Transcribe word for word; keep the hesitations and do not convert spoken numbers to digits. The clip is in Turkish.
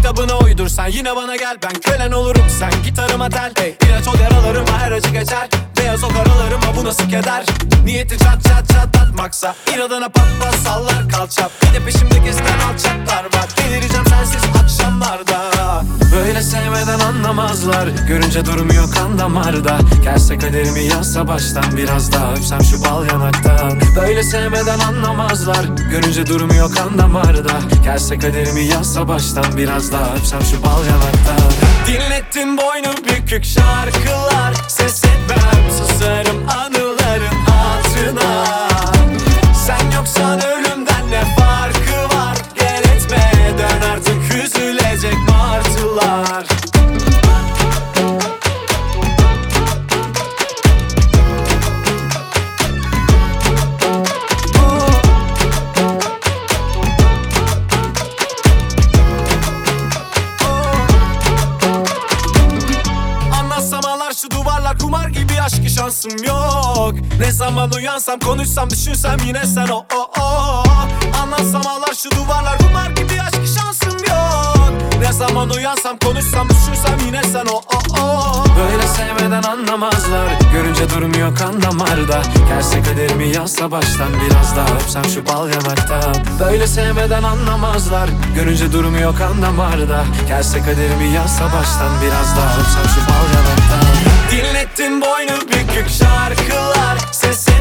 kitabına uydursan yine bana gel. Ben kölen olurum, sen gitarıma tel. Hey, ilaç ol yaralarıma, her acı geçer. Beyaz o karalarıma, bu nasıl keder. Niyeti çat çat çatlatmaksa inadına pat pat sallar kalça. Bir de peşimde gezen alçaklar var. Delireceğim sensiz akşamlarda. Böyle sevmeden anlamazlar, görünce durmuyor kan damarda. Gelse kaderimi yazsa baştan, biraz daha öpsem şu bal yanaktan. Böyle sevmeden anlamazlar, görünce durmuyor kan damarda. Gelse kaderimi yazsa baştan, biraz daha öpsem şu bal yanaktan. Dinlettin boynu bükük şarkılar, ses etmem, susarım anıların hatırına. Sen yoksan ölümden ne farkı var? Gel etme, dön artık, üzülecek martılar. Şu duvarlar kumar gibi, aşkı şansım yok. Ne zaman uyansam, konuşsam, düşünsem yine sen o o o. Anlatsam ağlar şu duvarlar kumar gibi, aşkı şansım yok. Ne zaman uyansam, konuşsam, düşünsem yine sen o o o. Böyle sevmeden anlamazlar, görünce durmuyor kan damarda. Gelse kaderimi yazsa baştan, biraz daha öpsem şu bal yanaktan. Böyle sevmeden anlamazlar, görünce durmuyor kan damarda. Gelse kaderimi yazsa baştan, biraz daha öpsem şu bal yanaktan. Dinlettin boynu bükük şarkılar, sesi